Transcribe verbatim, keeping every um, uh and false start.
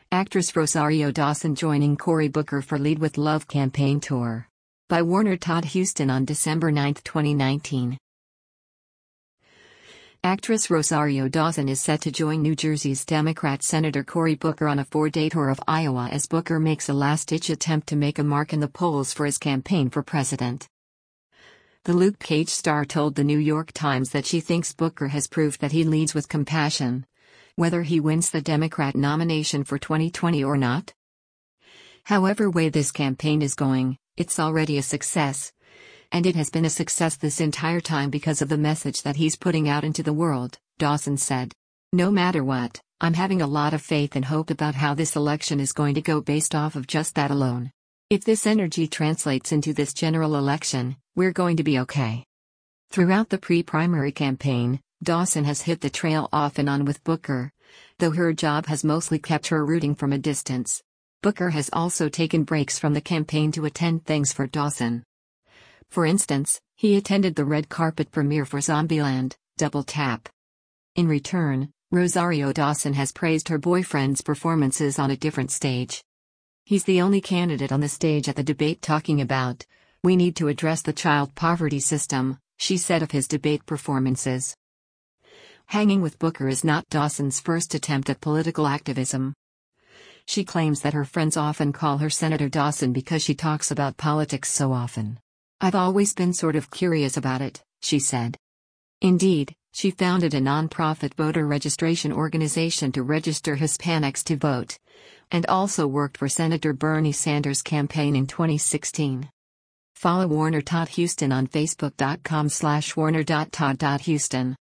Actress Rosario Dawson joining Cory Booker for Lead with Love campaign tour. By Warner Todd Huston on December ninth, twenty nineteen. Actress Rosario Dawson is set to join New Jersey's Democrat Senator Cory Booker on a four-day tour of Iowa as Booker makes a last-ditch attempt to make a mark in the polls for his campaign for president. The Luke Cage star told the New York Times that she thinks Booker has proved that he leads with compassion, whether he wins the Democrat nomination for twenty twenty or not. However way this campaign is going, it's already a success. And it has been a success this entire time because of the message that he's putting out into the world, Dawson said. No matter what, I'm having a lot of faith and hope about how this election is going to go based off of just that alone. If this energy translates into this general election, we're going to be okay. Throughout the pre-primary campaign, Dawson has hit the trail off and on with Booker, though her job has mostly kept her rooting from a distance. Booker has also taken breaks from the campaign to attend things for Dawson. For instance, he attended the red carpet premiere for Zombieland, Double Tap. In return, Rosario Dawson has praised her boyfriend's performances on a different stage. He's the only candidate on the stage at the debate talking about, "We need to address the child poverty system," she said of his debate performances. Hanging with Booker is not Dawson's first attempt at political activism. She claims that her friends often call her Senator Dawson because she talks about politics so often. "I've always been sort of curious about it," she said. Indeed, she founded a non-profit voter registration organization to register Hispanics to vote, and also worked for Senator Bernie Sanders' campaign in twenty sixteen. Follow Warner Todd Huston on Facebook dot com slash warner dot todd dot huston.